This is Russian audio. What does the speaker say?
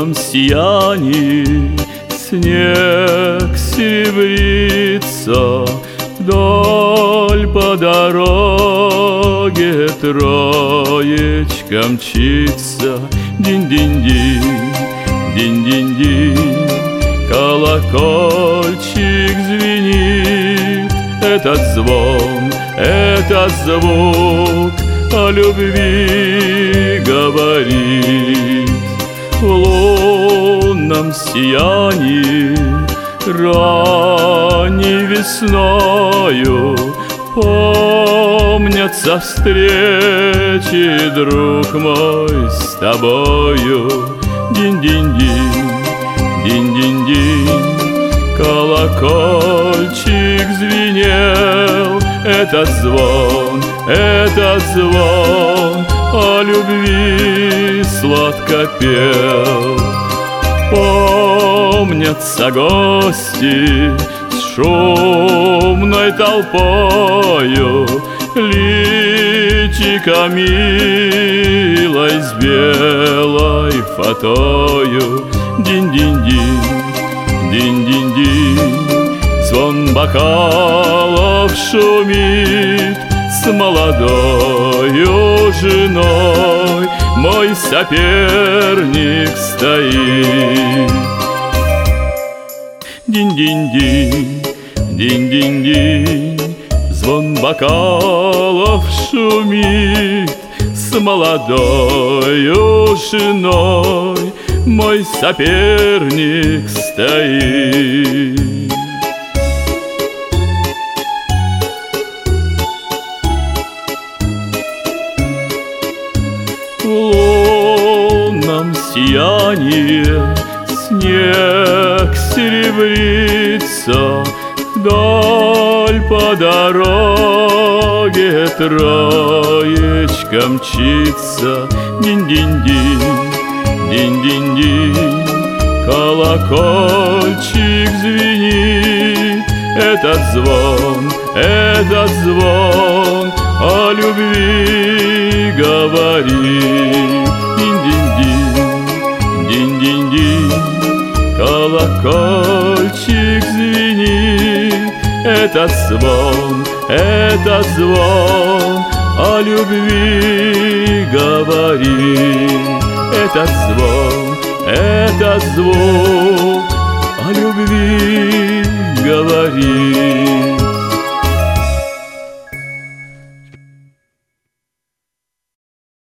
лунном сиянии снег серебрится, вдоль по дороге троечка мчится. Динь-динь-динь, динь-динь-динь, колокольчик звенит. Этот звон, этот звук о любви говорит. В лунном сиянии ранней весною помнятся встречи, друг мой, с тобою. Динь-динь-динь, динь-динь-динь, колокольчик звенел. Этот звон о любви сладко пел. Помнятся гости с шумной толпою, личико милой с белой фатою. Динь-динь-динь, динь-динь-динь, звон бокалов шумит. С молодою женой мой соперник стоит. Динь-динь-динь, динь-динь-динь, звон бокалов шумит. С молодою женой мой соперник стоит. В лунном сиянии снег серебрится, вдоль по дороге троечка мчится. Динь-динь-динь, динь-динь-динь, колокольчик звенит. Этот звон о любви говорит. Динь-динь-динь, динь-динь-динь, колокольчик звенит. Этот звон о любви говорит. Этот звук о любви говорит.